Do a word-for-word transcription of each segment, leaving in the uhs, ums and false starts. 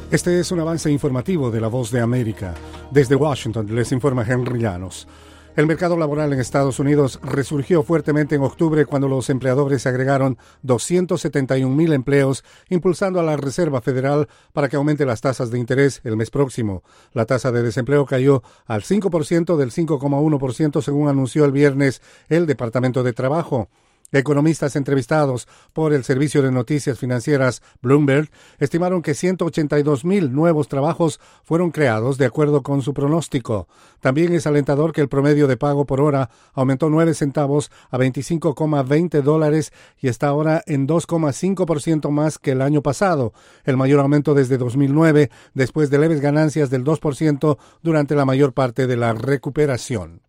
Este es un avance informativo de La Voz de América. Desde Washington les informa Henry Llanos. El mercado laboral en Estados Unidos resurgió fuertemente en octubre cuando los empleadores agregaron doscientos setenta y un mil empleos, impulsando a la Reserva Federal para que aumente las tasas de interés el mes próximo. La tasa de desempleo cayó al cinco por ciento del cinco coma uno por ciento según anunció el viernes el Departamento de Trabajo. Economistas entrevistados por el servicio de noticias financieras Bloomberg estimaron que ciento ochenta y dos mil nuevos trabajos fueron creados de acuerdo con su pronóstico. También es alentador que el promedio de pago por hora aumentó nueve centavos a veinticinco coma veinte dólares y está ahora en dos coma cinco por ciento más que el año pasado, el mayor aumento desde dos mil nueve, después de leves ganancias del dos por ciento durante la mayor parte de la recuperación.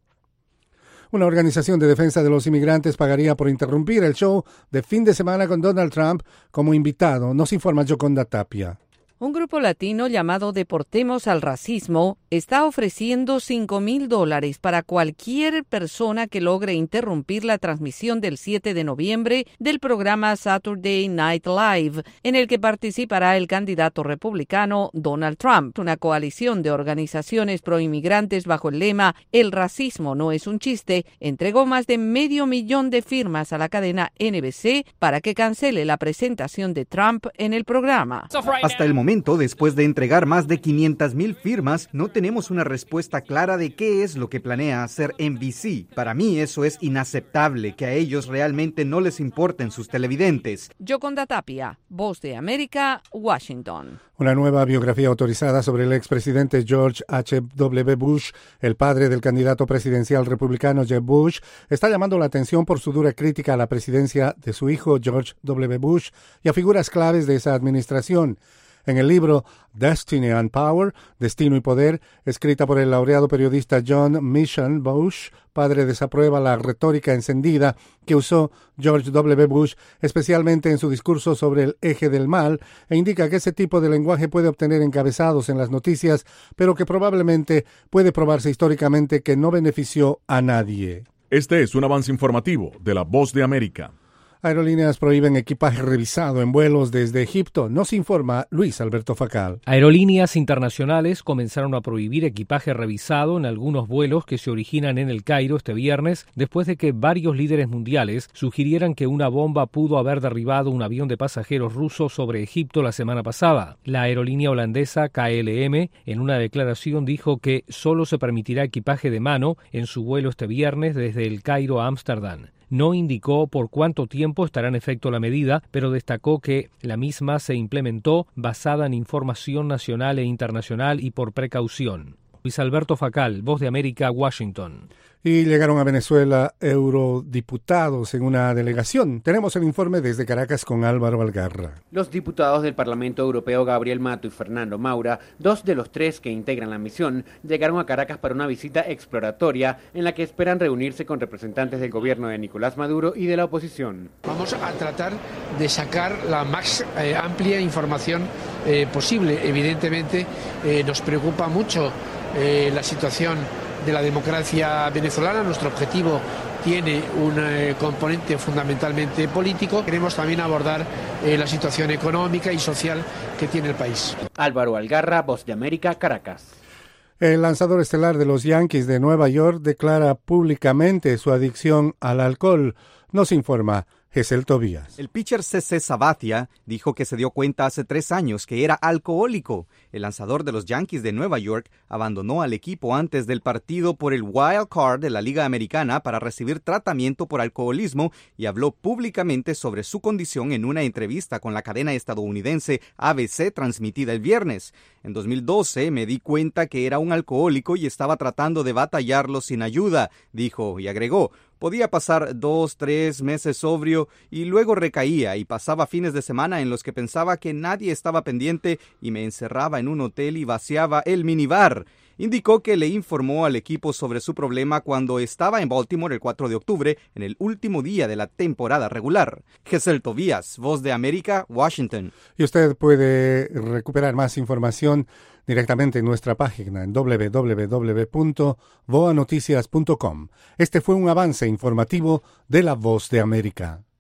Una organización de defensa de los inmigrantes pagaría por interrumpir el show de fin de semana con Donald Trump como invitado, nos informa Yoconda Tapia. Un grupo latino llamado Deportemos al Racismo está ofreciendo cinco mil dólares para cualquier persona que logre interrumpir la transmisión del siete de noviembre del programa Saturday Night Live, en el que participará el candidato republicano Donald Trump. Una coalición de organizaciones proinmigrantes bajo el lema "El racismo no es un chiste" entregó más de medio millón de firmas a la cadena N B C para que cancele la presentación de Trump en el programa. Hasta el momento, después de entregar más de quinientas mil firmas, no tenemos una respuesta clara de qué es lo que planea hacer N B C. Para mí eso es inaceptable, que a ellos realmente no les importen sus televidentes. Yoconda Tapia, Voz de América, Washington. Una nueva biografía autorizada sobre el expresidente George H W Bush, el padre del candidato presidencial republicano Jeb Bush, está llamando la atención por su dura crítica a la presidencia de su hijo George W Bush y a figuras claves de esa administración. En el libro Destiny and Power, Destino y Poder, escrita por el laureado periodista John Mission Bush, padre desaprueba la retórica encendida que usó George W Bush, especialmente en su discurso sobre el eje del mal, e indica que ese tipo de lenguaje puede obtener encabezados en las noticias, pero que probablemente puede probarse históricamente que no benefició a nadie. Este es un avance informativo de La Voz de América. Aerolíneas prohíben equipaje revisado en vuelos desde Egipto, nos informa Luis Alberto Facal. Aerolíneas internacionales comenzaron a prohibir equipaje revisado en algunos vuelos que se originan en El Cairo este viernes, después de que varios líderes mundiales sugirieran que una bomba pudo haber derribado un avión de pasajeros ruso sobre Egipto la semana pasada. La aerolínea holandesa K L M, en una declaración, dijo que solo se permitirá equipaje de mano en su vuelo este viernes desde El Cairo a Ámsterdam. No indicó por cuánto tiempo estará en efecto la medida, pero destacó que la misma se implementó basada en información nacional e internacional y por precaución. Luis Alberto Facal, Voz de América, Washington. Y llegaron a Venezuela eurodiputados en una delegación. Tenemos el informe desde Caracas con Álvaro Algarra. Los diputados del Parlamento Europeo Gabriel Mato y Fernando Maura, dos de los tres que integran la misión, llegaron a Caracas para una visita exploratoria en la que esperan reunirse con representantes del gobierno de Nicolás Maduro y de la oposición. Vamos a tratar de sacar la más eh, amplia información eh, posible. Evidentemente eh, nos preocupa mucho eh, la situación de la democracia venezolana. Nuestro objetivo tiene un eh, componente fundamentalmente político. Queremos también abordar eh, la situación económica y social que tiene el país. Álvaro Algarra, Voz de América, Caracas. El lanzador estelar de los Yankees de Nueva York declara públicamente su adicción al alcohol, nos informa Gesell Tobías. El pitcher C C Sabathia dijo que se dio cuenta hace tres años que era alcohólico. El lanzador de los Yankees de Nueva York abandonó al equipo antes del partido por el wild card de la Liga Americana para recibir tratamiento por alcoholismo y habló públicamente sobre su condición en una entrevista con la cadena estadounidense A B C transmitida el viernes. En dos mil doce me di cuenta que era un alcohólico y estaba tratando de batallarlo sin ayuda, dijo y agregó. Podía pasar dos, tres meses sobrio y luego recaía y pasaba fines de semana en los que pensaba que nadie estaba pendiente y me encerraba en un hotel y vaciaba el minibar. Indicó que le informó al equipo sobre su problema cuando estaba en Baltimore el cuatro de octubre, en el último día de la temporada regular. Gesell Tobías, Voz de América, Washington. Y usted puede recuperar más información directamente en nuestra página en doble u doble u doble u punto voa noticias punto com. Este fue un avance informativo de La Voz de América.